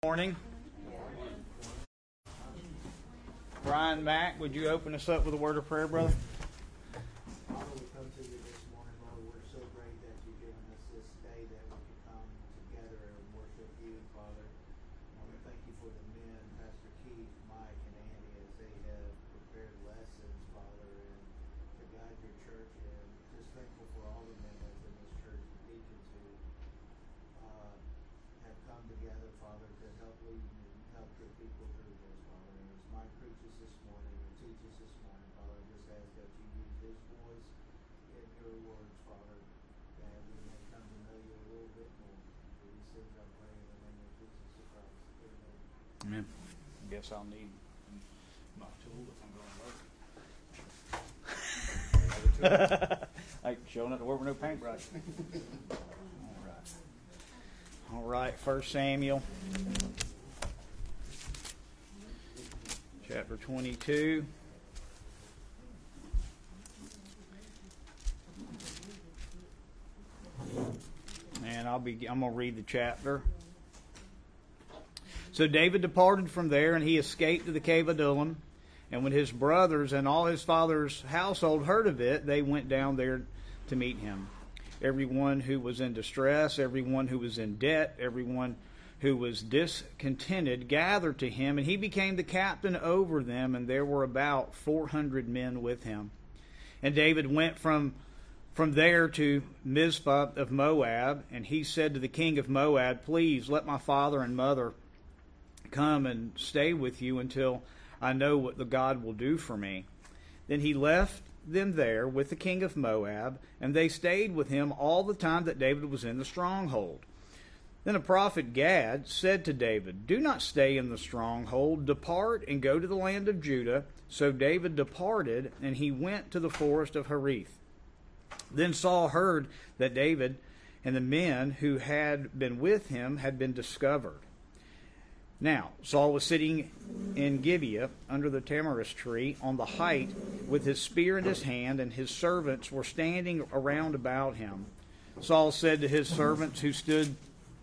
Morning. Brian Mack, would you open us up with a word of prayer, brother? Father, we come to you this morning, Lord. We're so great that you've given us this day that we can come together and worship you, Father. I want to thank you for the men, Pastor Keith, Mike, and Andy, as they have prepared lessons, Father, and to guide your church. And just thankful for all the men that's in this church, deacons who have come together, Father, to help lead and help your people through this, Father. And as Mike preaches this morning and teaches this morning, Father, I just ask that you use his voice in your words, Father, that we may come to know you a little bit more. For these things I pray in the name of Jesus Christ. Amen. Amen. I guess I'll need my tool if I'm going to work. Like showing up to work with no paintbrush. All right, 1 Samuel, chapter 22. And I'm going to read the chapter. So David departed from there, and he escaped to the cave of Adullam. And when his brothers and all his father's household heard of it, they went down there to meet him. Everyone who was in distress, everyone who was in debt, everyone who was discontented gathered to him, and he became the captain over them, and there were about 400 men with him. And David went from there to Mizpah of Moab, and he said to the king of Moab, "Please let my father and mother come and stay with you until I know what the God will do for me." Then he left them there with the king of Moab, and they stayed with him all the time that David was in the stronghold. Then the prophet Gad said to David, "Do not stay in the stronghold. Depart and go to the land of Judah." So David departed, and he went to the forest of Hereth. Then Saul heard that David and the men who had been with him had been discovered. Now, Saul was sitting in Gibeah under the tamarisk tree on the height with his spear in his hand, and his servants were standing around about him. Saul said to his servants who stood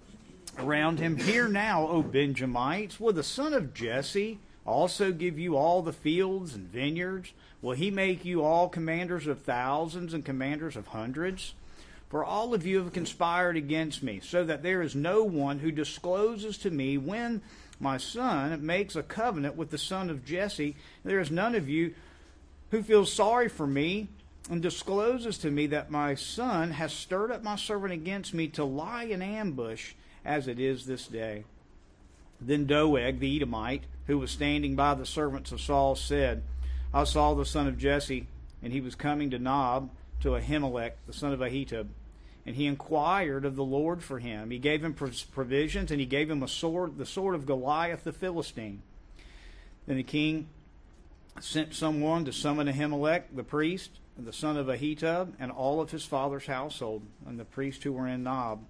around him, "Hear now, O Benjamites, will the son of Jesse also give you all the fields and vineyards? Will he make you all commanders of thousands and commanders of hundreds? For all of you have conspired against me, so that there is no one who discloses to me when my son makes a covenant with the son of Jesse. There is none of you who feels sorry for me and discloses to me that my son has stirred up my servant against me to lie in ambush as it is this day." Then Doeg the Edomite, who was standing by the servants of Saul, said, "I saw the son of Jesse, and he was coming to Nob, to Ahimelech, the son of Ahitub. And he inquired of the Lord for him. He gave him provisions, and he gave him a sword, the sword of Goliath the Philistine." Then the king sent someone to summon Ahimelech, the priest, and the son of Ahitub, and all of his father's household, and the priests who were in Nob.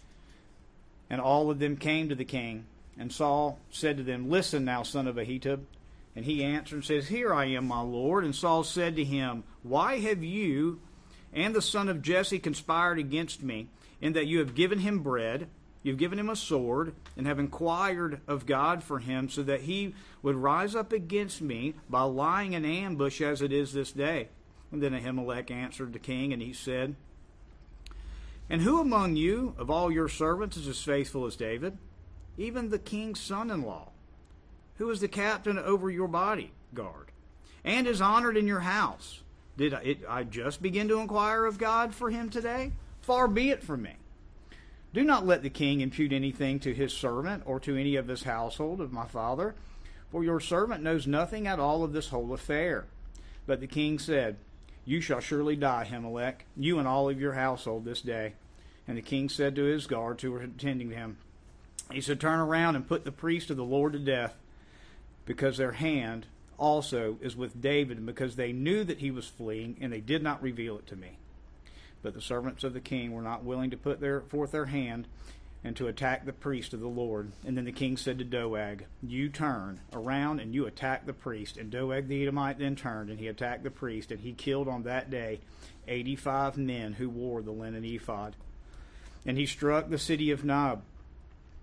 And all of them came to the king. And Saul said to them, "Listen now, son of Ahitub." And he answered and says, "Here I am, my lord." And Saul said to him, "Why have you and the son of Jesse conspired against me, in that you have given him bread, you've given him a sword, and have inquired of God for him, so that he would rise up against me by lying in ambush as it is this day?" And then Ahimelech answered the king, and he said, "And who among you, of all your servants, is as faithful as David, even the king's son-in-law, who is the captain over your bodyguard, and is honored in your house? Did I just begin to inquire of God for him today? Far be it from me. Do not let the king impute anything to his servant or to any of his household of my father, for your servant knows nothing at all of this whole affair." But the king said, "You shall surely die, Ahimelech, you and all of your household this day." And the king said to his guards who were attending him, he said, "Turn around and put the priest of the Lord to death, because their hand also is with David, and because they knew that he was fleeing, and they did not reveal it to me." But the servants of the king were not willing to put forth their hand and to attack the priest of the Lord. And then the king said to Doeg, "You turn around and you attack the priest." And Doeg the Edomite then turned, and he attacked the priest, and he killed on that day 85 men who wore the linen ephod. And he struck the city of Nob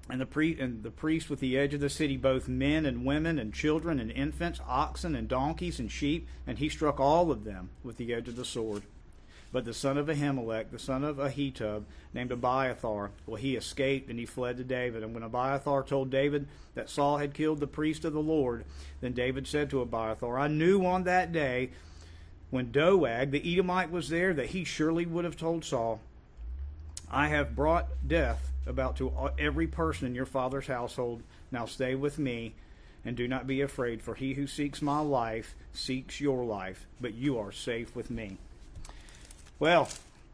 And the priest with the edge of the city, both men and women and children and infants, oxen and donkeys and sheep, and he struck all of them with the edge of the sword. But the son of Ahimelech, the son of Ahitub, named Abiathar, well, he escaped and he fled to David. And when Abiathar told David that Saul had killed the priest of the Lord, then David said to Abiathar, I knew on that day when Doeg, the Edomite, was there, that he surely would have told Saul, I have brought death about to every person in your father's household. Now stay with me, and do not be afraid, for he who seeks my life seeks your life, but you are safe with me. Well,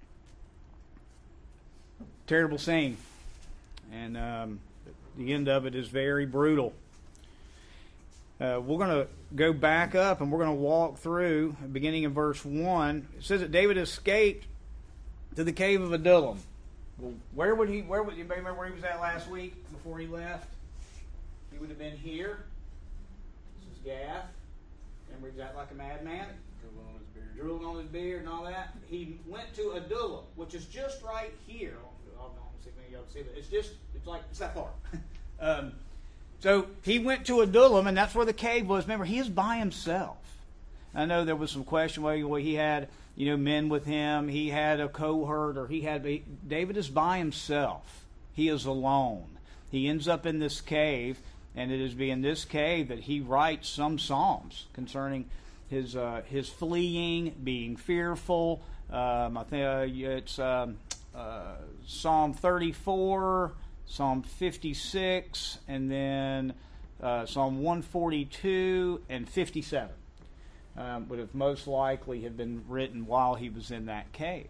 terrible scene, and the end of it is very brutal. We're going to go back up, and we're going to walk through, beginning in verse 1. It says that David escaped to the cave of Adullam. Well, where would you remember where he was at last week before he left? He would have been here. This is Gath. Remember, he's out like a madman. Drooling on his beard and all that. He went to Adullam, which is just right here. I don't see if y'all can see it. It's that far. So he went to Adullam, and that's where the cave was. Remember, he is by himself. I know there was some question whether he had, men with him. He had a cohort, or David is by himself. He is alone. He ends up in this cave, and it is in this cave that he writes some psalms concerning his fleeing, being fearful. I think it's Psalm 34, Psalm 56, and then Psalm 142 and 57. Would have most likely have been written while he was in that cave.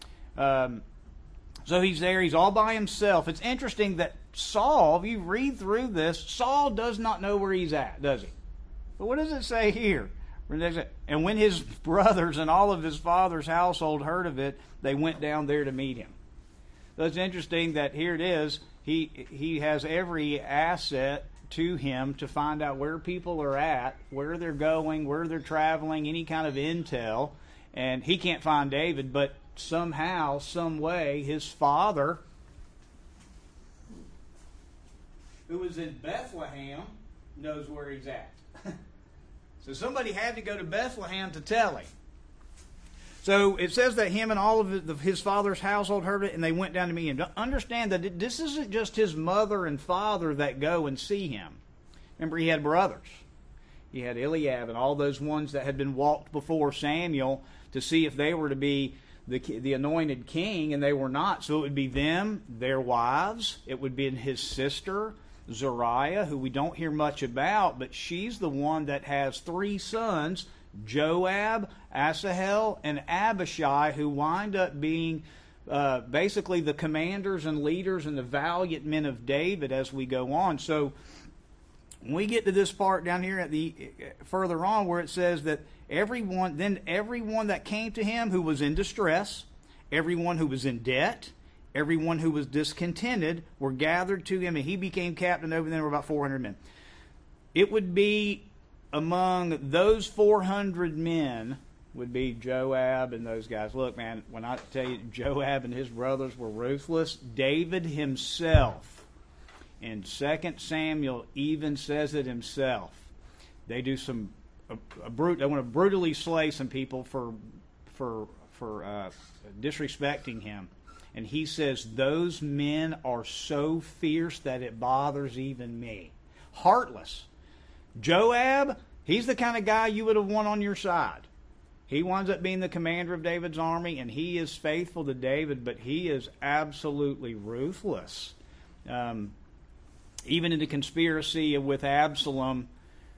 So he's there. He's all by himself. It's interesting that Saul, if you read through this, Saul does not know where he's at, does he? But what does it say here? And when his brothers and all of his father's household heard of it, they went down there to meet him. So it's interesting that here it is. He has every asset to him to find out where people are at, where they're going, where they're traveling, any kind of intel. And he can't find David, but somehow, some way, his father, who is in Bethlehem, knows where he's at. So somebody had to go to Bethlehem to tell him. So it says that him and all of his father's household heard it, and they went down to meet him. Understand that this isn't just his mother and father that go and see him. Remember, he had brothers. He had Eliab and all those ones that had been walked before Samuel to see if they were to be the anointed king, and they were not. So it would be them, their wives. It would be his sister, Zariah, who we don't hear much about, but she's the one that has 3 sons, Joab, Asahel, and Abishai, who wind up being basically the commanders and leaders and the valiant men of David as we go on. So when we get to this part down here at the further on where it says that everyone that came to him who was in distress, everyone who was in debt, everyone who was discontented were gathered to him, and he became captain over them. There were about 400 men. It would be among those 400 men would be Joab and those guys. Look, man, when I tell you Joab and his brothers were ruthless, David himself, in 2 Samuel, even says it himself. They do they want to brutally slay some people for disrespecting him. And he says, those men are so fierce that it bothers even me. Heartless. Joab, he's the kind of guy you would have won on your side. He winds up being the commander of David's army, and he is faithful to David, but he is absolutely ruthless. Even in the conspiracy with Absalom,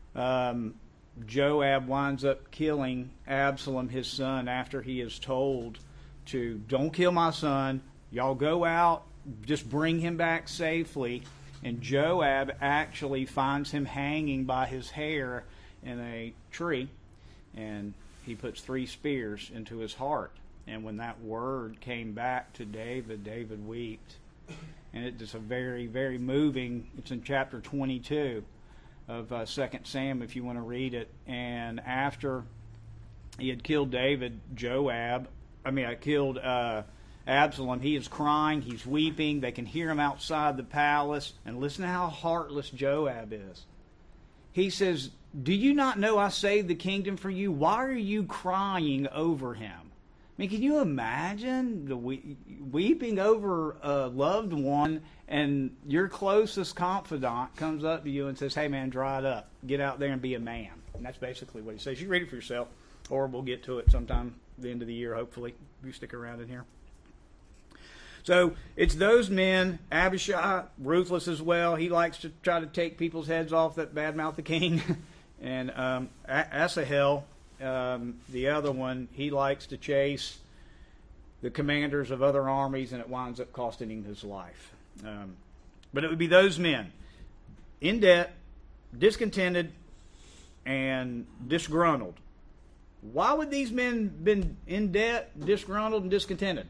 Joab winds up killing Absalom, his son, after he is told to, don't kill my son, y'all go out, just bring him back safely. And Joab actually finds him hanging by his hair in a tree, and he puts 3 spears into his heart. And when that word came back to David, David wept. And it's a very, very moving, it's in chapter 22 of 2 Samuel, if you want to read it. And after he had killed Absalom. He is crying. He's weeping. They can hear him outside the palace. And listen to how heartless Joab is. He says, do you not know I saved the kingdom for you? Why are you crying over him? I mean, can you imagine the weeping over a loved one, and your closest confidant comes up to you and says, hey, man, dry it up. Get out there and be a man. And that's basically what he says. You read it for yourself, or we'll get to it sometime at the end of the year, hopefully, if you stick around in here. So it's those men. Abishai, ruthless as well. He likes to try to take people's heads off that badmouth the king. And Asahel, the other one, he likes to chase the commanders of other armies, and it winds up costing him his life. But it would be those men in debt, discontented, and disgruntled. Why would these men been in debt, disgruntled, and discontented?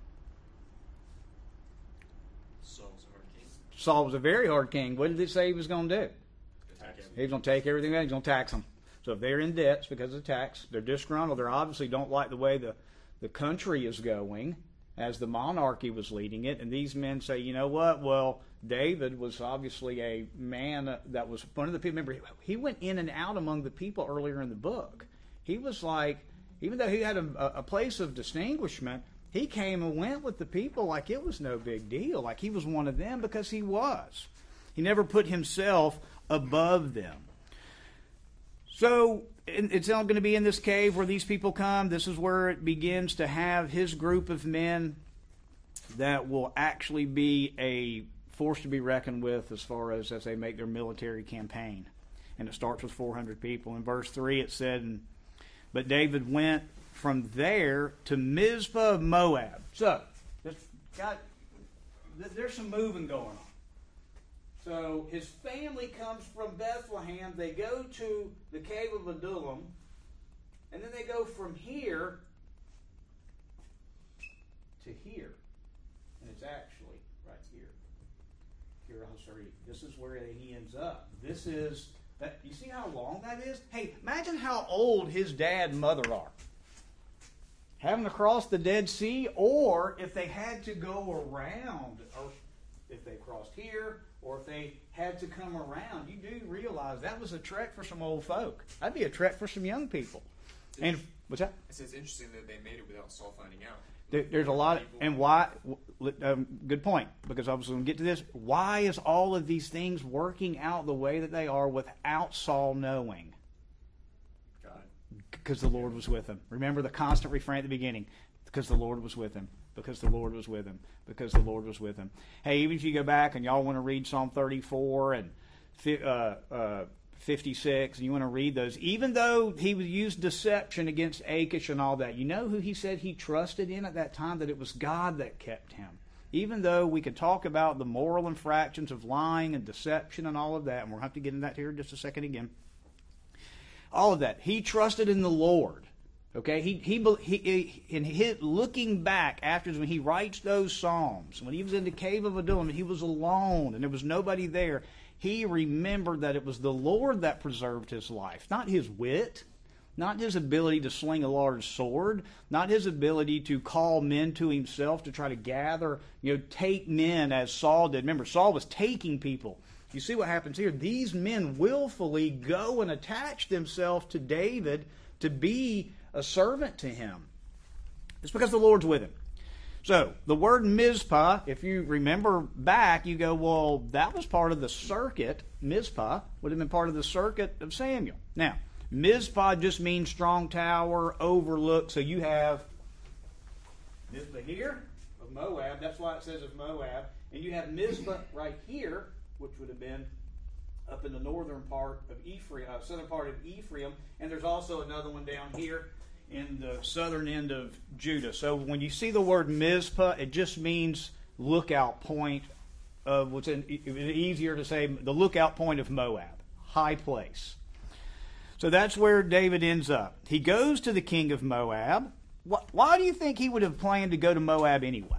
Saul was a very hard king. What did it say he was going to do? He was going to take everything. He's going to tax them. So if they're in debt, it's because of tax. They're disgruntled. They obviously don't like the way the country is going as the monarchy was leading it. And these men say, you know what? Well, David was obviously a man that was one of the people. Remember, he went in and out among the people earlier in the book. He was like, even though he had a place of distinguishment, he came and went with the people like it was no big deal, like he was one of them, because he was. He never put himself above them. So it's not going to be in this cave where these people come. This is where it begins to have his group of men that will actually be a force to be reckoned with as far as they make their military campaign. And it starts with 400 people. In verse 3 it said, but David went from there to Mizpah of Moab. So, there's some moving going on. So, his family comes from Bethlehem. They go to the cave of Adullam. And then they go from here to here. And it's actually right here. This is where he ends up. This is, you see how long that is? Hey, imagine how old his dad and mother are. Having to cross the Dead Sea, or if they had to go around, or if they crossed here, or if they had to come around, you do realize that was a trek for some old folk. That'd be a trek for some young people. And what's that? It's interesting that they made it without Saul finding out. There's a lot, and why? Good point, because I was going to get to this. Why is all of these things working out the way that they are without Saul knowing? Because the Lord was with him. Remember the constant refrain at the beginning. Because the Lord was with him. Because the Lord was with him. Because the Lord was with him. Hey, even if you go back and y'all want to read Psalm 34 and 56, and you want to read those, even though he would use deception against Achish and all that, you know who he said he trusted in at that time? That it was God that kept him. Even though we could talk about the moral infractions of lying and deception and all of that, and we'll have to get into that here in just a second again. All of that. He trusted in the Lord. Okay? He looking back after when he writes those Psalms, when he was in the cave of Adullam, he was alone and there was nobody there. He remembered that it was the Lord that preserved his life, not his wit, not his ability to sling a large sword, not his ability to call men to himself to try to gather, take men as Saul did. Remember, Saul was taking people. You see what happens here? These men willfully go and attach themselves to David to be a servant to him. It's because the Lord's with him. So, the word Mizpah, if you remember back, you go, well, that was part of the circuit. Mizpah would have been part of the circuit of Samuel. Now, Mizpah just means strong tower, overlook. So you have Mizpah here of Moab. That's why it says of Moab. And you have Mizpah right here, which would have been up in the northern part of Ephraim, southern part of Ephraim, and there's also another one down here in the southern end of Judah. So when you see the word Mizpah, it just means lookout point of easier to say, the lookout point of Moab, high place. So that's where David ends up. He goes to the king of Moab. Why do you think he would have planned to go to Moab anyway?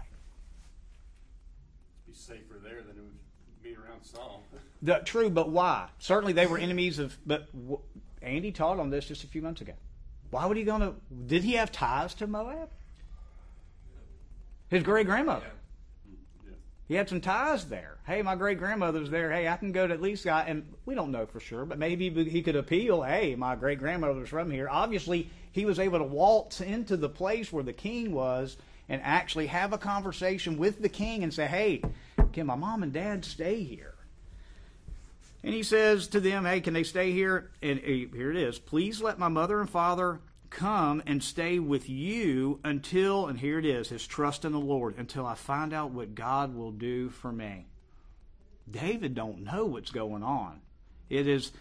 Be safer there than it would be around Saul. True, but why? Certainly they were enemies of... But Andy taught on this just a few months ago. Why would he go to... Did he have ties to Moab? His great-grandmother. Yeah. Yeah. He had some ties there. Hey, my great-grandmother's there. Hey, I can go to at least and we don't know for sure, but maybe he could appeal. Hey, my great-grandmother's from here. Obviously, he was able to waltz into the place where the king was and actually have a conversation with the king and say, hey, can my mom and dad stay here? And he says to them, hey, can they stay here? And here it is. Please let my mother and father come and stay with you until, and here it is, his trust in the Lord, until I find out what God will do for me. David don't know what's going on. He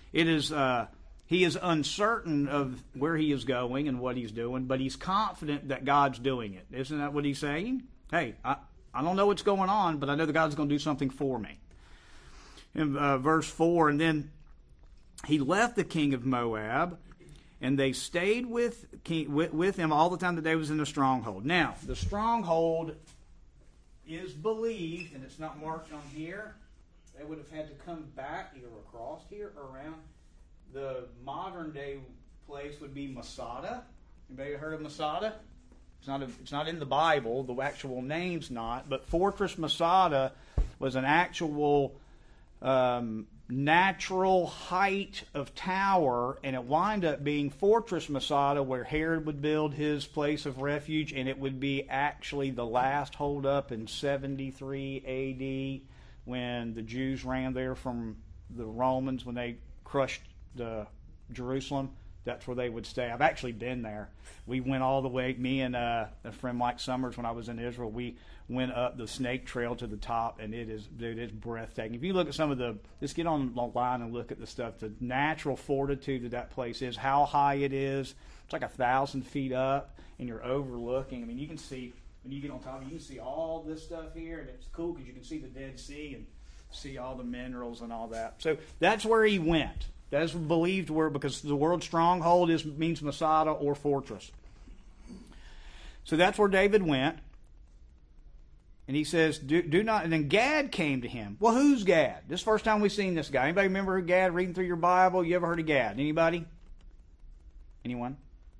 is uncertain of where he is going and what he's doing, but he's confident that God's doing it. Isn't that what he's saying? Hey, I don't know what's going on, but I know that God's going to do something for me. In verse 4, and then he left the king of Moab, and they stayed with him all the time that David was in the stronghold. Now, the stronghold is believed, and it's not marked on here. They would have had to come back either across here or around. The modern day place would be Masada. Anybody heard of Masada? It's not in the Bible. The actual name's not. But Fortress Masada was an actual natural height of tower, and it wound up being Fortress Masada, where Herod would build his place of refuge, and it would be actually the last holdup in 73 A.D. when the Jews ran there from the Romans when they crushed Jerusalem. That's where they would stay. I've actually been there. We went all the way, me and a friend Mike Summers, when I was in Israel, we went up the Snake Trail to the top, and it's breathtaking. If you look at just get online and look at the stuff, the natural fortitude that place is, how high it is. It's like 1,000 feet up, and you're overlooking. I mean, you can see, when you get on top, you can see all this stuff here, and it's cool because you can see the Dead Sea and see all the minerals and all that. So that's where he went. That's believed where, because the word stronghold means Masada or fortress. So that's where David went. And he says, do not, and then Gad came to him. Well, who's Gad? This is the first time we've seen this guy. Anybody remember Gad reading through your Bible? You ever heard of Gad? Anybody? Anyone?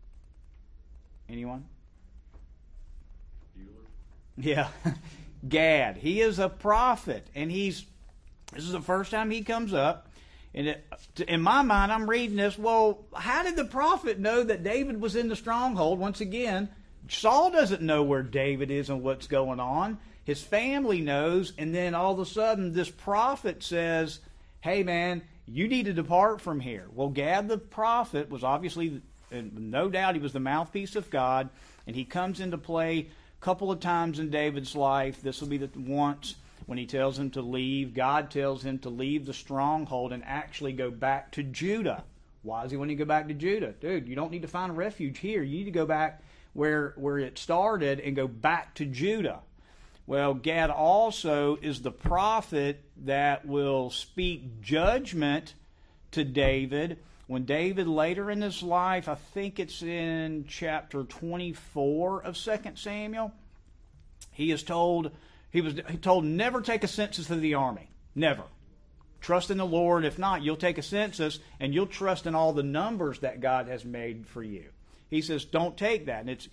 Yeah. Gad. He is a prophet. And this is the first time he comes up. And in my mind, I'm reading this. Well, how did the prophet know that David was in the stronghold? Once again, Saul doesn't know where David is and what's going on. His family knows. And then all of a sudden, this prophet says, hey, man, you need to depart from here. Well, Gad the prophet was obviously, no doubt, he was the mouthpiece of God. And he comes into play a couple of times in David's life. This will be the once when he tells him to leave. God tells him to leave the stronghold and actually go back to Judah. Why does he want to go back to Judah? Dude, you don't need to find refuge here. You need to go back where it started and go back to Judah. Well, Gad also is the prophet that will speak judgment to David. When David later in his life, I think it's in chapter 24 of 2 Samuel, he was told never take a census of the army. Never. Trust in the Lord. If not, you'll take a census and you'll trust in all the numbers that God has made for you. He says, don't take that. And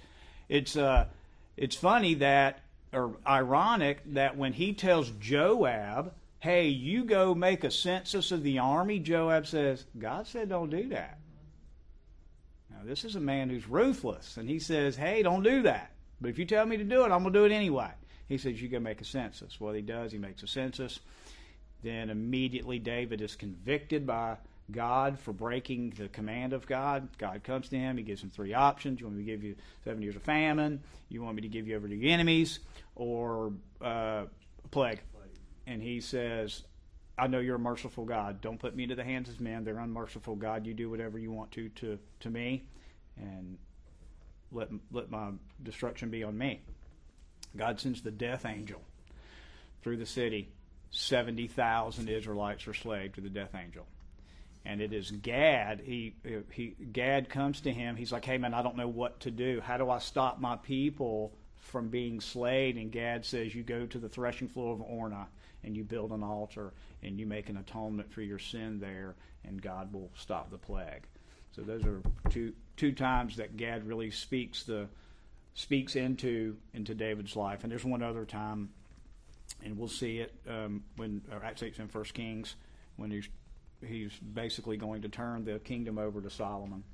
it's funny that, or ironic, that when he tells Joab, hey, you go make a census of the army, Joab says, God said don't do that. Now, this is a man who's ruthless. And he says, hey, don't do that. But if you tell me to do it, I'm going to do it anyway. He says, you go make a census. Well, he does. He makes a census. Then immediately David is convicted by God for breaking the command of God. God comes to him. He gives him three options. You want me to give you 7 years of famine? You want me to give you over to your enemies? Or plague? And he says, I know you're a merciful God. Don't put me into the hands of men. They're unmerciful. God, you do whatever you want to me. And let my destruction be on me. God sends the death angel through the city. 70,000 Israelites are slaves to the death angel. And it is Gad. Gad comes to him. He's like, hey, man, I don't know what to do. How do I stop my people from being slayed? And Gad says, you go to the threshing floor of Ornah, and you build an altar, and you make an atonement for your sin there, and God will stop the plague. So those are two times that Gad really speaks the speaks into David's life. And there's one other time, and we'll see it actually it's in 1 Kings, when he's basically going to turn the kingdom over to Solomon.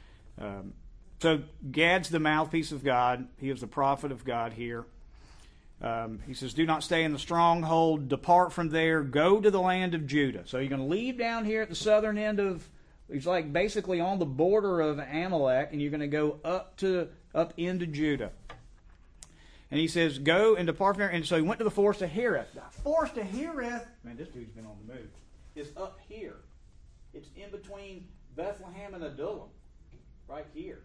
So Gad's the mouthpiece of God. He is the prophet of God here. He says, do not stay in the stronghold. Depart from there. Go to the land of Judah. So you're going to leave down here at the southern end of, he's like basically on the border of Amalek, and you're going to go up into Judah. And he says, go and depart from there. And so he went to the forest of Hereth. The forest of Hereth, man, this dude's been on the move, is up here. It's in between Bethlehem and Adullam, right here.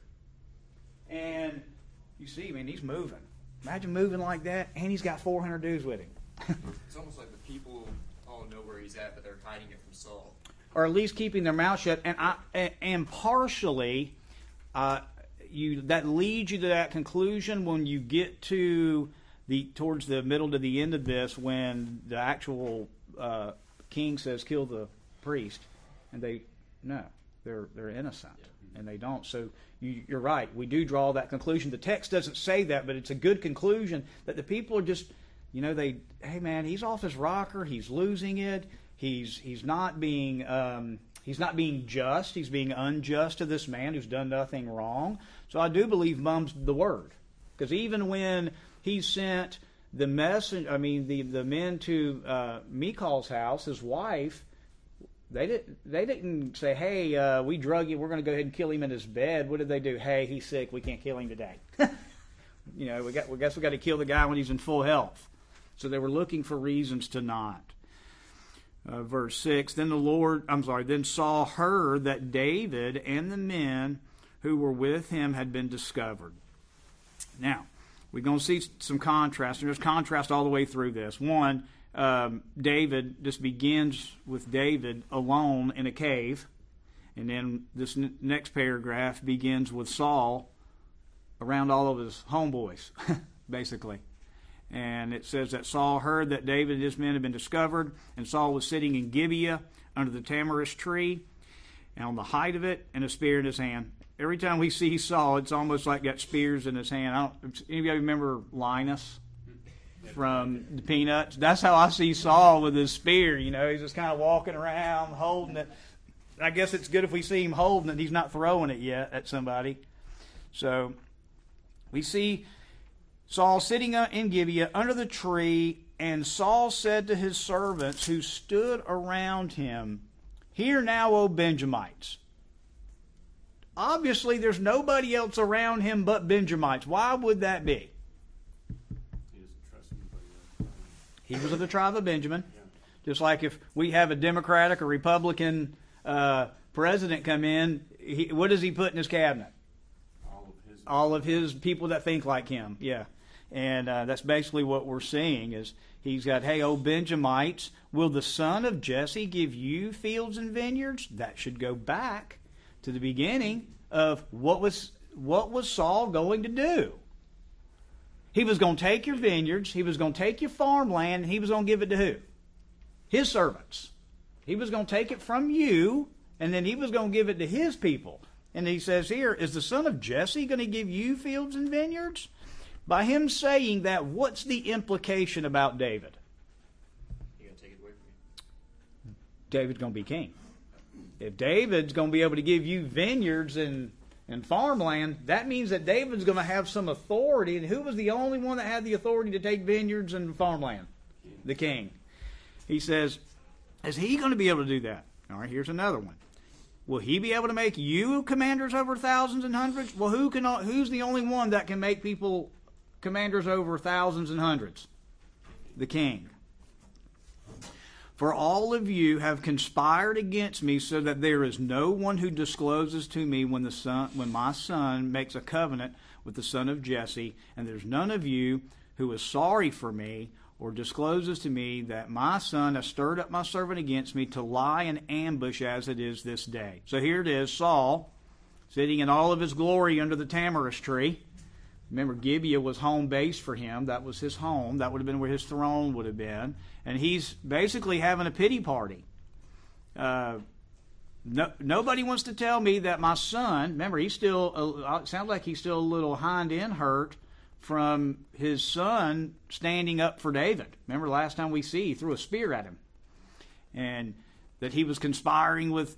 And you see, man, he's moving. Imagine moving like that, and he's got 400 dudes with him. It's almost like the people all know where he's at, but they're hiding it from Saul. Or at least keeping their mouth shut. And partially, that leads you to that conclusion when you get to towards the middle to the end of this, when the actual king says, kill the priest, and they're innocent, and they don't. So you're right. We do draw that conclusion. The text doesn't say that, but it's a good conclusion that the people are just, hey man, he's off his rocker. He's losing it. He's not being just. He's being unjust to this man who's done nothing wrong. So I do believe mum's the word, because even when he sent the the men to Michal's house, his wife, they didn't say, hey, we drug you, we're going to go ahead and kill him in his bed. What did they do? Hey, he's sick, we can't kill him today. we guess we got to kill the guy when he's in full health. So they were looking for reasons to not. Verse 6, then Saul heard that David and the men who were with him had been discovered. Now, we're going to see some contrast, and there's contrast all the way through this. One, David, this begins with David alone in a cave, and then this next paragraph begins with Saul around all of his homeboys, basically. And it says that Saul heard that David and his men had been discovered, and Saul was sitting in Gibeah under the tamarisk tree, and on the height of it, and a spear in his hand. Every time we see Saul, it's almost like got spears in his hand. Anybody remember Linus from the Peanuts? That's how I see Saul with his spear. He's just kind of walking around holding it. I guess it's good if we see him holding it. He's not throwing it yet at somebody. So we see Saul sitting in Gibeah under the tree, and Saul said to his servants who stood around him, "Hear now, O Benjamites." Obviously, there's nobody else around him but Benjamites. Why would that be? He doesn't trust anybody else. He was of the tribe of Benjamin. Yeah. Just like if we have a Democratic or Republican president come in, what does he put in his cabinet? All of his people that think like him. Yeah. And that's basically what we're seeing is he's got, hey, O Benjamites, will the son of Jesse give you fields and vineyards? That should go back to the beginning of what was Saul going to do. He was going to take your vineyards, he was going to take your farmland, and he was going to give it to who? His servants. He was going to take it from you, and then he was going to give it to his people. And he says here, is the son of Jesse going to give you fields and vineyards? By him saying that, what's the implication about David? You're going to take it away from me. David's going to be king. If David's going to be able to give you vineyards and farmland, that means that David's going to have some authority. And who was the only one that had the authority to take vineyards and farmland? The king. He says, is he going to be able to do that? All right, here's another one. Will he be able to make you commanders over thousands and hundreds? Well, who's the only one that can make people commanders over thousands and hundreds? The king. For all of you have conspired against me, so that there is no one who discloses to me when my son makes a covenant with the son of Jesse, and there's none of you who is sorry for me or discloses to me that my son has stirred up my servant against me to lie in ambush as it is this day. So here it is, Saul, sitting in all of his glory under the tamarisk tree. Remember, Gibeah was home base for him. That was his home. That would have been where his throne would have been. And he's basically having a pity party. nobody wants to tell me that my son, remember, he's still, it sounds like he's still a little hind-end hurt from his son standing up for David. Remember last time we see, he threw a spear at him. And that he was conspiring with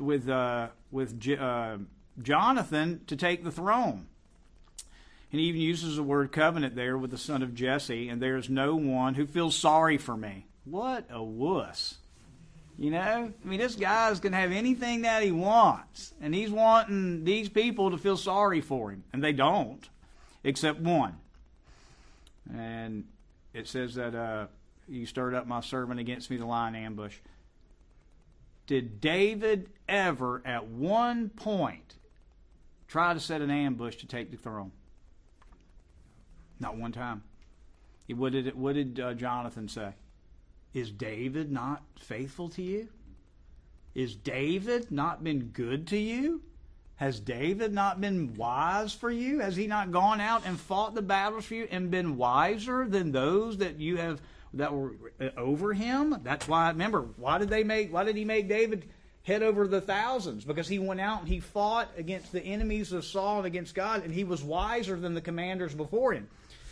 Jonathan to take the throne. And he even uses the word covenant there with the son of Jesse, and there's no one who feels sorry for me. What a wuss. You know? I mean, this guy's going to have anything that he wants, and he's wanting these people to feel sorry for him, and they don't, except one. And it says that you stirred up my servant against me to lie in ambush. Did David ever, at one point, try to set an ambush to take the throne? Not one time. What did Jonathan say? Is David not faithful to you? Is David not been good to you? Has David not been wise for you? Has he not gone out and fought the battles for you and been wiser than those that you have that were over him? That's why, remember, why did he make David head over the thousands? Because he went out and he fought against the enemies of Saul and against God, and he was wiser than the commanders before him.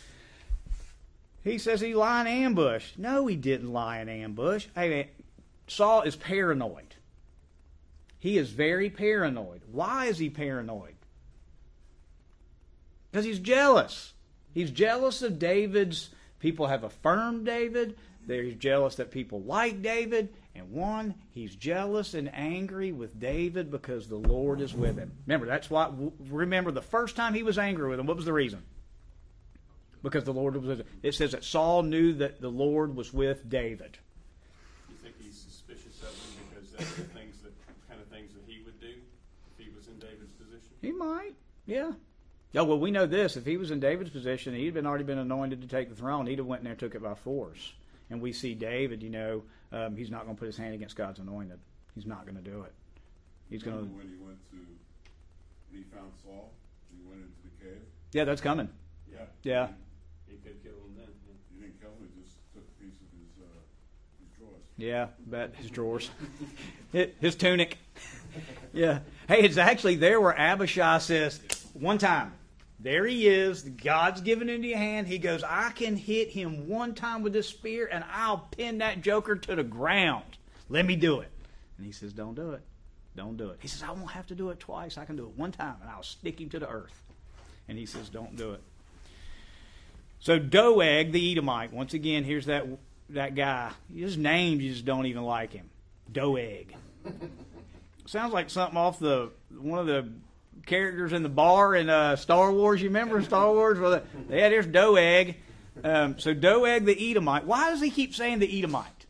He says he lied in ambush. No, he didn't lie in ambush. Hey, Saul is paranoid. He is very paranoid. Why is he paranoid? Because he's jealous. He's jealous of David's. People have affirmed David. They're jealous that people like David. And he's jealous and angry with David because the Lord is with him. Remember the first time he was angry with him, what was the reason? Because the Lord was with him. It says that Saul knew that the Lord was with David. You think he's suspicious of him because that's the kind of things that he would do if he was in David's position? He might, yeah. Yeah, well, we know this. If he was in David's position, he'd already been anointed to take the throne. He'd have went in there and took it by force. And we see David, he's not going to put his hand against God's anointed. He's not going to do it. He's going to. When he found Saul, he went into the cave. Yeah, that's coming. Yeah. He could kill him then. Yeah. He didn't kill him. He just took a piece of his drawers. Yeah, bet his drawers, his tunic. Yeah. Hey, it's actually there where Abishai says one time. There he is. God's given into your hand. He goes, I can hit him one time with this spear, and I'll pin that joker to the ground. Let me do it. And he says, don't do it. Don't do it. He says, I won't have to do it twice. I can do it one time, and I'll stick him to the earth. And he says, don't do it. So Doeg, the Edomite, once again, here's that guy. His name, you just don't even like him. Doeg. Sounds like something off one of the characters in the bar in Star Wars. You remember Star Wars? Well, yeah, there's Doeg. So Doeg the Edomite. Why does he keep saying the Edomite?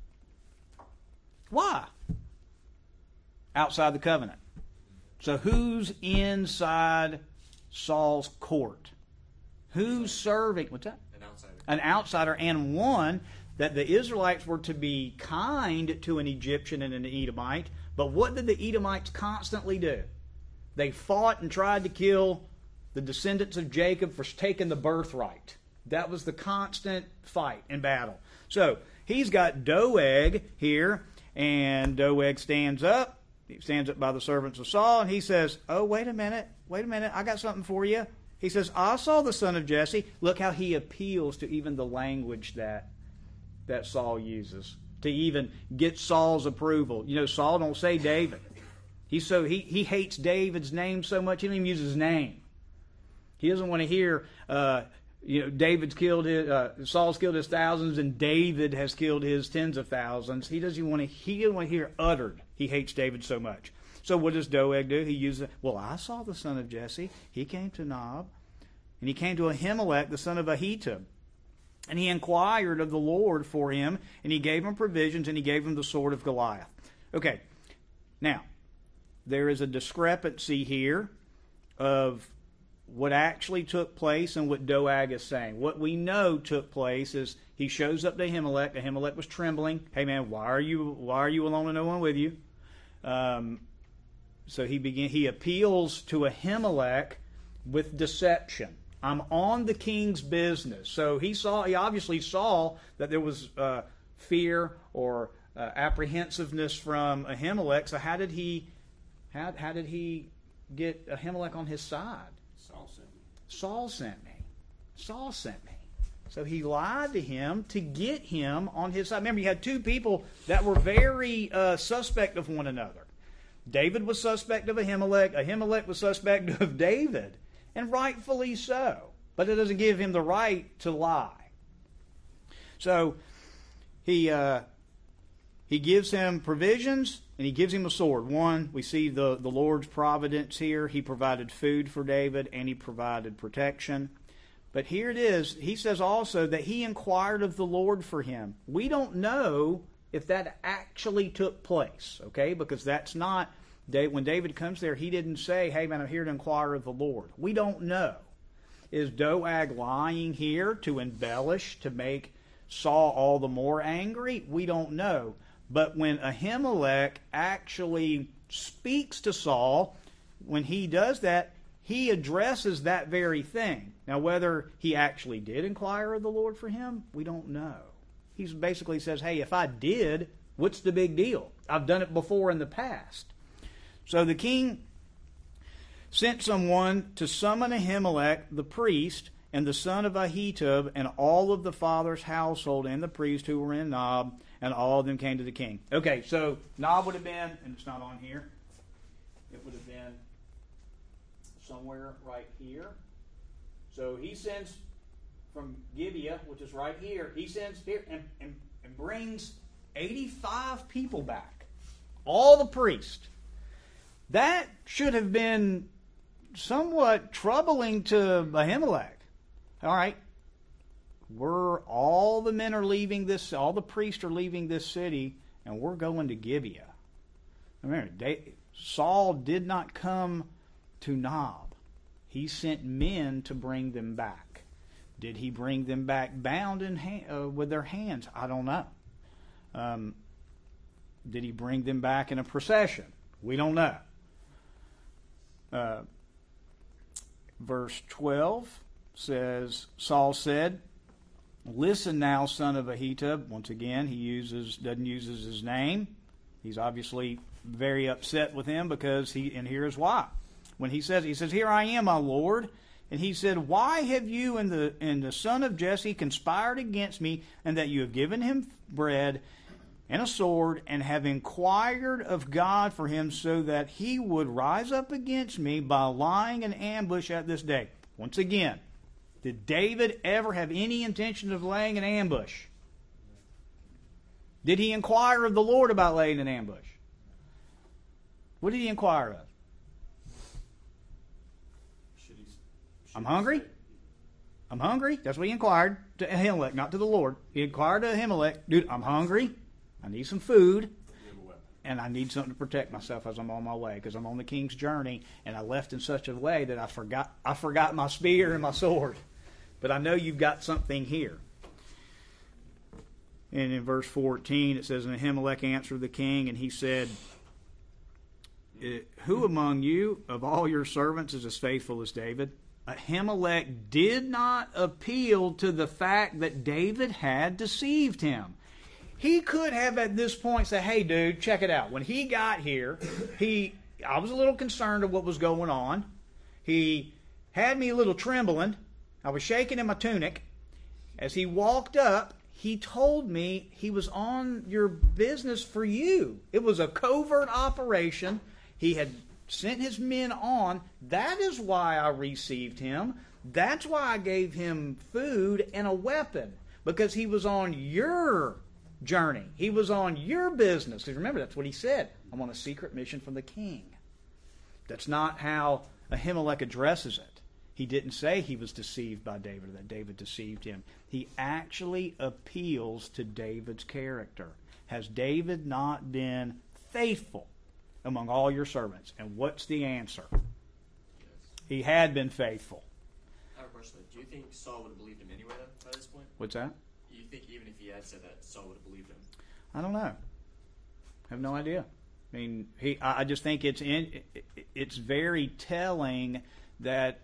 Why? Outside the covenant. So who's inside Saul's court? Who's serving? What's that? An outsider. An outsider, and one that the Israelites were to be kind to an Egyptian and an Edomite. But what did the Edomites constantly do? They fought and tried to kill the descendants of Jacob for taking the birthright. That was the constant fight and battle. So he's got Doeg here, and Doeg stands up. He stands up by the servants of Saul, and he says, oh, wait a minute, I got something for you. He says, I saw the son of Jesse. Look how he appeals to even the language that Saul uses to even get Saul's approval. You know, Saul don't say David. He hates David's name so much he don't even use his name. He doesn't want to hear Saul's killed his thousands and David has killed his tens of thousands. He doesn't want to hear uttered. He hates David so much. So what does Doeg do? He uses, I saw the son of Jesse. He came to Nob, and he came to Ahimelech, the son of Ahitub. And he inquired of the Lord for him, and he gave him provisions, and he gave him the sword of Goliath. Okay, now, there is a discrepancy here of what actually took place and what Doeg is saying. What we know took place is he shows up to Ahimelech. Ahimelech was trembling. Hey man, why are you alone and no one with you? So he appeals to Ahimelech with deception. I'm on the king's business. So he obviously saw that there was fear or apprehensiveness from Ahimelech. So how did he get Ahimelech on his side? Saul sent me. Saul sent me. Saul sent me. So he lied to him to get him on his side. Remember, you had two people that were very suspect of one another. David was suspect of Ahimelech. Ahimelech was suspect of David. And rightfully so. But it doesn't give him the right to lie. So he gives him provisions and he gives him a sword. One, we see the Lord's providence here. He provided food for David and he provided protection. But here it is. He says also that he inquired of the Lord for him. We don't know if that actually took place, okay? Because that's not, when David comes there, he didn't say, hey man, I'm here to inquire of the Lord. We don't know. Is Doeg lying here to embellish, to make Saul all the more angry? We don't know. But when Ahimelech actually speaks to Saul, when he does that, he addresses that very thing. Now, whether he actually did inquire of the Lord for him, we don't know. He basically says, hey, if I did, what's the big deal? I've done it before in the past. So the king sent someone to summon Ahimelech, the priest, and the son of Ahitub, and all of the father's household, and the priest who were in Nob, and all of them came to the king. Okay, so Nob would have been, and it's not on here, it would have been somewhere right here. So he sends from Gibeah, which is right here, he sends here and brings 85 people back. All the priests. That should have been somewhat troubling to Ahimelech. All right, all the men are leaving this, all the priests are leaving this city, and we're going to Gibeah. Remember, Saul did not come to Nob. He sent men to bring them back. Did he bring them back bound with their hands? I don't know. Did he bring them back in a procession? We don't know. Verse 12 says, Saul said, listen now, son of Ahitub. Once again, he doesn't use his name. He's obviously very upset with him because and here's why. When he says, here I am, my Lord. And he said, why have you and the son of Jesse conspired against me, and that you have given him bread and a sword, and have inquired of God for him, so that he would rise up against me by lying in ambush at this day? Once again, did David ever have any intention of laying an ambush? Did he inquire of the Lord about laying an ambush? What did he inquire of? I'm hungry. I'm hungry. That's what he inquired to Ahimelech, not to the Lord. He inquired to Ahimelech, dude, I'm hungry. I need some food. And I need something to protect myself as I'm on my way, because I'm on the king's journey, and I left in such a way that I forgot my spear and my sword. But I know you've got something here. And in verse 14 it says, and Ahimelech answered the king, and he said, who among you of all your servants is as faithful as David? Ahimelech did not appeal to the fact that David had deceived him. He could have at this point said, hey dude, check it out. When he got here, I was a little concerned of what was going on. He had me a little trembling. I was shaking in my tunic. As he walked up, he told me he was on your business for you. It was a covert operation. He had sent his men on. That is why I received him. That's why I gave him food and a weapon. Because he was on your journey. He was on your business. Because remember, that's what he said. I'm on a secret mission from the king. That's not how Ahimelech addresses it. He didn't say he was deceived by David or that David deceived him. He actually appeals to David's character. Has David not been faithful among all your servants? And what's the answer? Yes. He had been faithful. I have a question. Do you think Saul would have believed him anyway, though, by this point? What's that? Do you think even if he had said that, Saul would have believed him? I don't know. I have no idea. I mean, I just think it's very telling that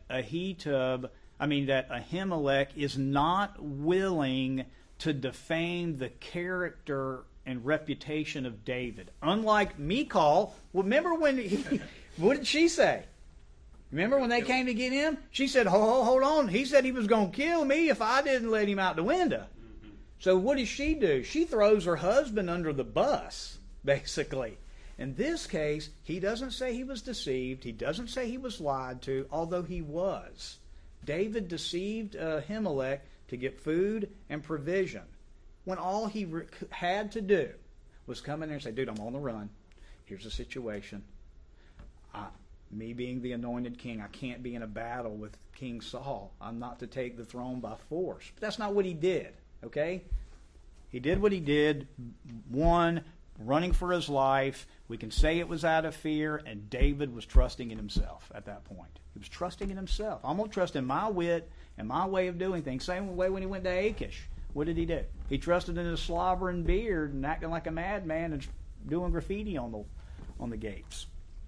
Ahimelech is not willing to defame the character and reputation of David. Unlike Michal, remember when what did she say? Remember when they came to get him? She said, hold on. He said he was going to kill me if I didn't let him out the window. So what does she do? She throws her husband under the bus, basically. In this case, he doesn't say he was deceived. He doesn't say he was lied to, although he was. David deceived Ahimelech to get food and provision, when all he had to do was come in there and say, dude, I'm on the run. Here's the situation. Me being the anointed king, I can't be in a battle with King Saul. I'm not to take the throne by force. But that's not what he did, okay? He did what he did, one, running for his life. We can say it was out of fear, and David was trusting in himself at that point. He was trusting in himself. I'm going to trust in my wit and my way of doing things. Same way when he went to Achish. What did he do? He trusted in his slobbering beard and acting like a madman and doing graffiti on the gates.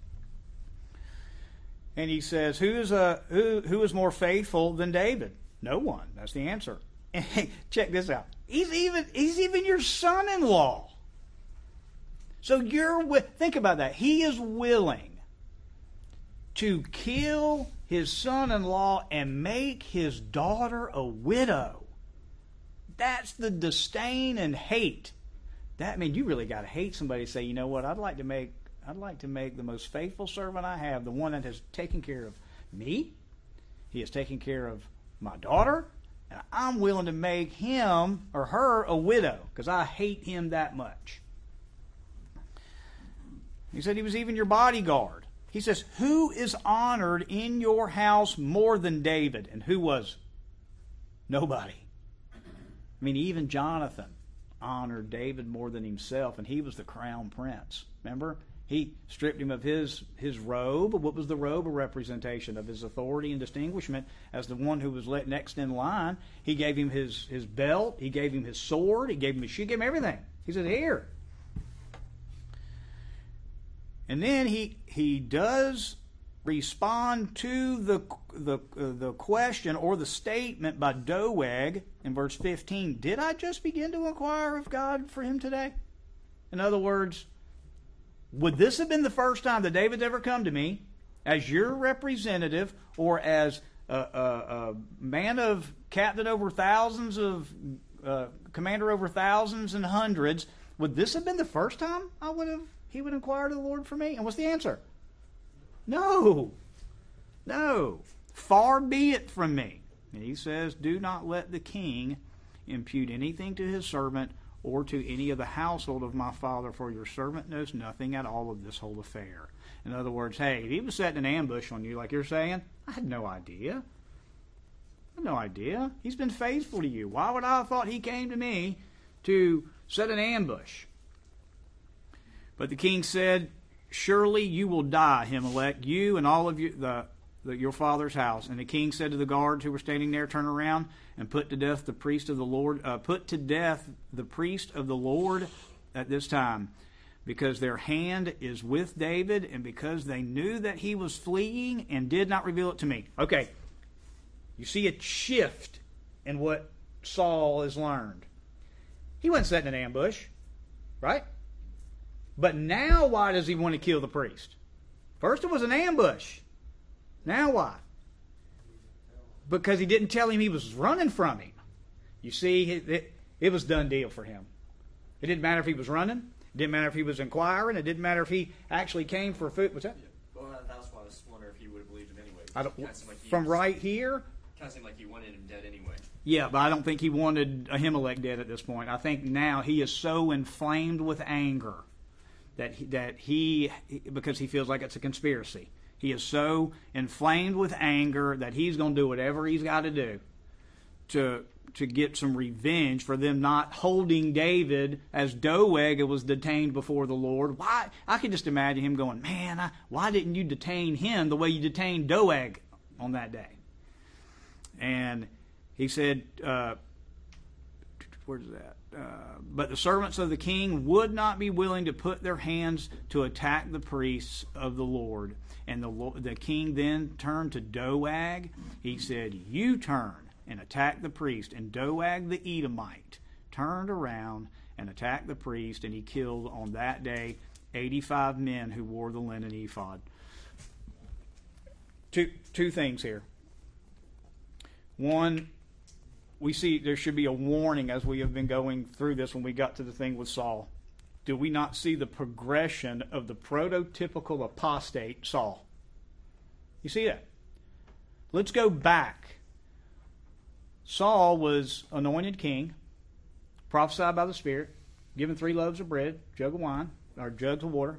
And he says, who is more faithful than David? No one. That's the answer. And check this out. He's even your son-in-law. So think about that. He is willing to kill his son-in-law and make his daughter a widow. That's the disdain and hate. You really got to hate somebody to say, you know what, I'd like to make the most faithful servant I have, the one that has taken care of me. He has taken care of my daughter, and I'm willing to make him or her a widow because I hate him that much. He said he was even your bodyguard. He says, who is honored in your house more than David? And who was? Nobody. Even Jonathan honored David more than himself, and he was the crown prince. Remember? He stripped him of his robe. What was the robe? A representation of his authority and distinguishment as the one who was next in line. He gave him his belt. He gave him his sword. He gave him his shoe. He gave him everything. He said, here. And then he does respond to the question or the statement by Doeg in verse 15. Did I just begin to inquire of God for him today? In other words, would this have been the first time that David's ever come to me as your representative or as a man of captain over thousands of commander over thousands and hundreds? Would this have been the first time he would inquire to the Lord for me? And what's the answer? No. Far be it from me. And he says, do not let the king impute anything to his servant or to any of the household of my father, for your servant knows nothing at all of this whole affair. In other words, hey, if he was setting an ambush on you like you're saying, I had no idea. He's been faithful to you. Why would I have thought he came to me to set an ambush? But the king said, surely you will die, Ahimelech, you and all of your father's house. And the king said to the guards who were standing there, turn around and put to death the priest of the Lord. Put to death the priest of the Lord at this time, because their hand is with David, and because they knew that he was fleeing and did not reveal it to me. Okay, you see a shift in what Saul has learned. He wasn't setting an ambush, right? But now why does he want to kill the priest? First it was an ambush. Now why? Because he didn't tell him he was running from him. You see, it was done deal for him. It didn't matter if he was running. It didn't matter if he was inquiring. It didn't matter if he actually came for food. What's that? Well, that's why I was wondering if he would have believed him anyway. From right here? Kind of seemed like he wanted him dead anyway. Yeah, but I don't think he wanted Ahimelech dead at this point. I think now he is so inflamed with anger that he because he feels like it's a conspiracy. He is so inflamed with anger that he's going to do whatever he's got to do to get some revenge for them not holding David as Doeg was detained before the Lord. Why? I can just imagine him going, man, why didn't you detain him the way you detained Doeg on that day? And he said, where's that? But the servants of the king would not be willing to put their hands to attack the priests of the Lord. And the king then turned to Doeg. He said, you turn and attack the priest. And Doeg the Edomite turned around and attacked the priest, and he killed on that day 85 men who wore the linen ephod. Two things here. One, we see there should be a warning as we have been going through this when we got to the thing with Saul. Do we not see the progression of the prototypical apostate Saul? You see that? Let's go back. Saul was anointed king, prophesied by the Spirit, given 3 loaves of bread, jug of wine, or jugs of water.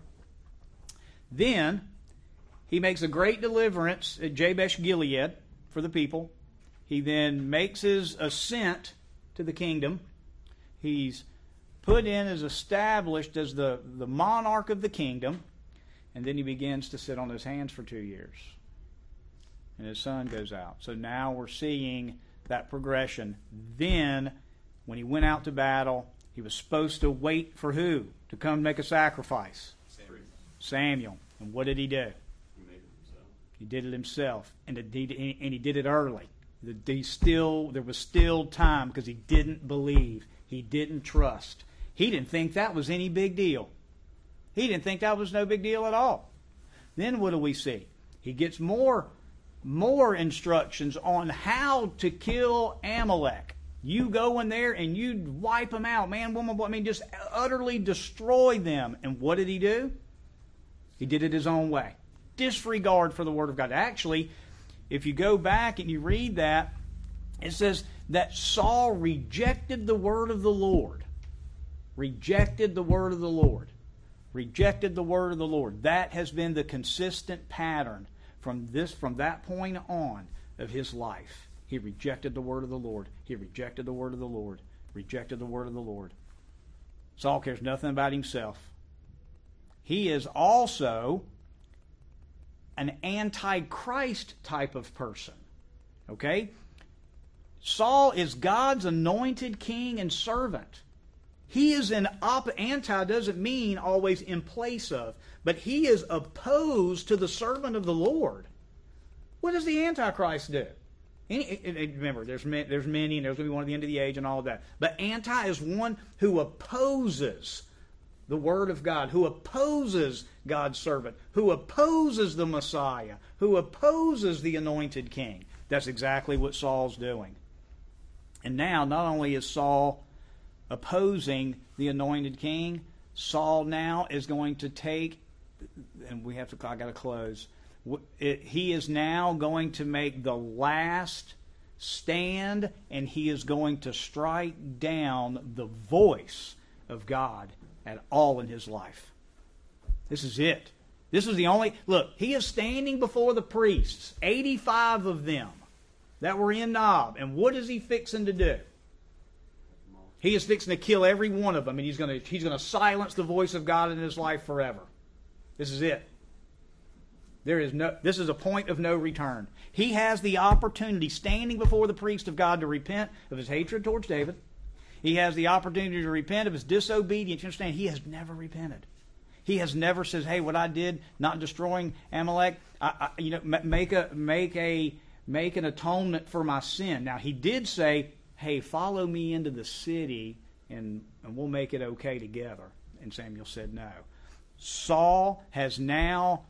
Then he makes a great deliverance at Jabesh Gilead for the people. He then makes his ascent to the kingdom. He's put in as established as the monarch of the kingdom. And then he begins to sit on his hands for 2 years. And his son goes out. So now we're seeing that progression. Then, when he went out to battle, he was supposed to wait for who? To come make a sacrifice? Samuel. And what did he do? He made it himself. He did it himself. And he did it early. There was still time because he didn't believe. He didn't trust. He didn't think that was any big deal. He didn't think that was no big deal at all. Then what do we see? He gets more instructions on how to kill Amalek. You go in there and you wipe them out. Man, woman, boy. I mean, just utterly destroy them. And what did he do? He did it his own way. Disregard for the Word of God. Actually, if you go back and you read that, it says that Saul rejected the Word of the Lord. Rejected the Word of the Lord. Rejected the Word of the Lord. That has been the consistent pattern from that point on of his life. He rejected the Word of the Lord. He rejected the Word of the Lord. Rejected the Word of the Lord. Saul cares nothing about himself. He is also an antichrist type of person. Okay? Saul is God's anointed king and servant. He is anti doesn't mean always in place of, but he is opposed to the servant of the Lord. What does the Antichrist do? Remember, there's many, and there's going to be one at the end of the age and all of that. But anti is one who opposes the Word of God, who opposes God's servant, who opposes the Messiah, who opposes the anointed king. That's exactly what Saul's doing. And now, not only is Saul opposing the anointed king, Saul now is going to take, and I got to close. He is now going to make the last stand, and he is going to strike down the voice of God at all in his life. This is it. This is the only... Look, he is standing before the priests, 85 of them that were in Nob. And what is he fixing to do? He is fixing to kill every one of them, and he's going to silence the voice of God in his life forever. This is it. This is a point of no return. He has the opportunity, standing before the priest of God, to repent of his hatred towards David. He has the opportunity to repent of his disobedience. You understand? He has never repented. He has never said, "Hey, what I did, not destroying Amalek, make an atonement for my sin." Now, he did say, "Hey, follow me into the city, and we'll make it okay together." And Samuel said no. Saul has now,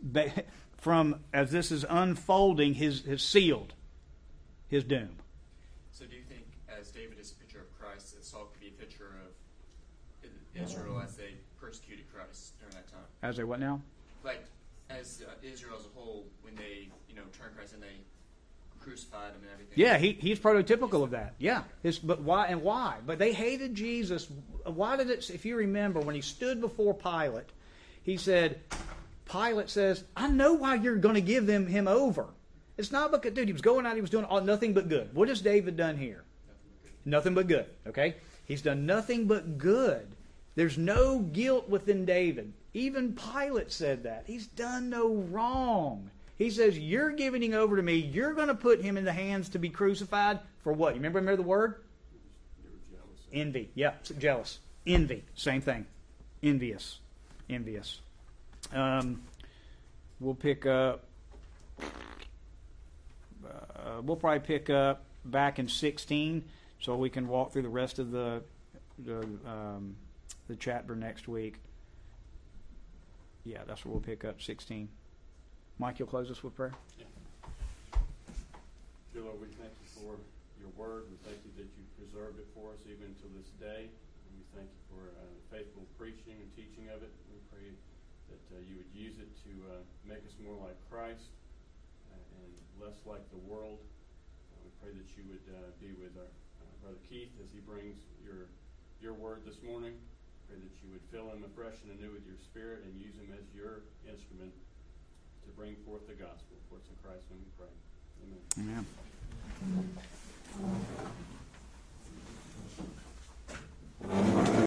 as this is unfolding, has sealed his doom. So do you think, as David is a picture of Christ, that Saul could be a picture of Israel as they persecuted Christ during that time? As they what now? Like, as Israel as a whole, when they, turned Christ and they crucified him and everything. Yeah, he's prototypical of that. Yeah. But why and why? But they hated Jesus. Why did it, if you remember, when he stood before Pilate, he said, Pilate says, "I know why you're going to give him over. It's not because, dude, he was going out, he was doing nothing but good." What has David done here? Nothing but good. Okay? He's done nothing but good. There's no guilt within David. Even Pilate said that. He's done no wrong. He says, "You're giving him over to me. You're going to put him in the hands to be crucified for what?" You remember the word? Envy. Yeah, jealous. Envy. Same thing. Envious. We'll pick up. We'll probably pick up back in 16, so we can walk through the rest of the the chapter next week. Yeah, that's where we'll pick up 16. Mike, you'll close us with prayer? Yeah. Dear Lord, we thank you for your word. We thank you that you preserved it for us even to this day. And we thank you for faithful preaching and teaching of it. We pray that you would use it to make us more like Christ and less like the world. We pray that you would be with our Brother Keith as he brings your word this morning. Pray that you would fill him afresh and anew with your Spirit and use him as your instrument to bring forth the gospel. For it's in Christ's name we pray. Amen. Amen.